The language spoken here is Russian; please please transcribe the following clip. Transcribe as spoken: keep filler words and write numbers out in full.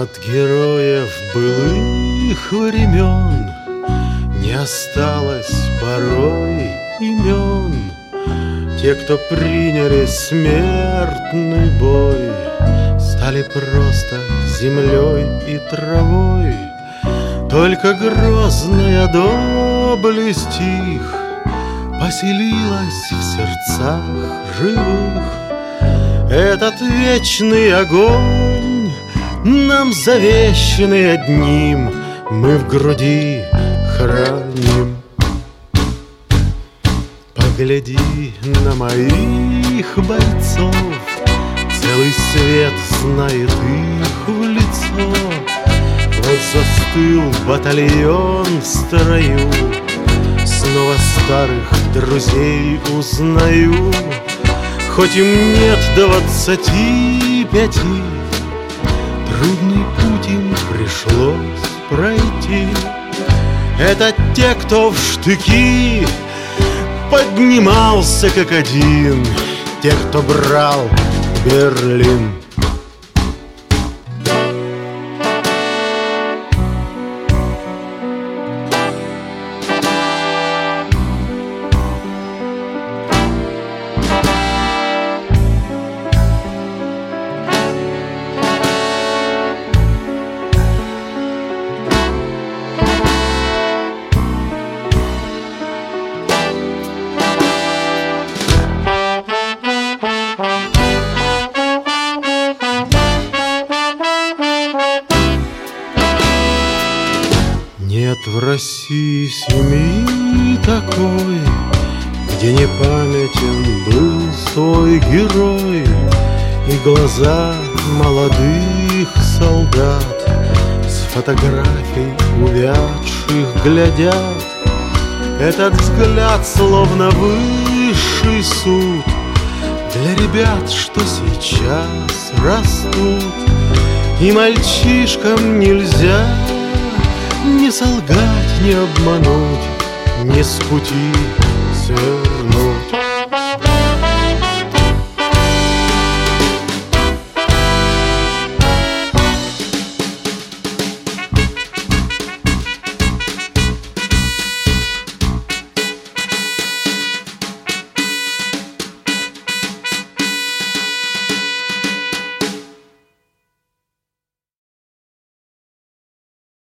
От героев былых времен не осталось порой имен. Те, кто приняли смертный бой, стали просто землей и травой. Только грозная доблесть их поселилась в сердцах живых. Этот вечный огонь, нам завещанный одним, мы в груди храним. Погляди на моих бойцов, целый свет знает их в лицо. Вот застыл батальон в строю, снова старых друзей узнаю. Хоть им нет двадцати пяти, трудный путь им пришлось пройти. Это те, кто в штыки поднимался как один, те, кто брал Берлин. Нет в России семьи такой, где не памятен был свой герой. И глаза молодых солдат с фотографий увядших глядят. Этот взгляд словно высший суд для ребят, что сейчас растут. И мальчишкам нельзя ни солгать, ни обмануть, ни с пути свернуть.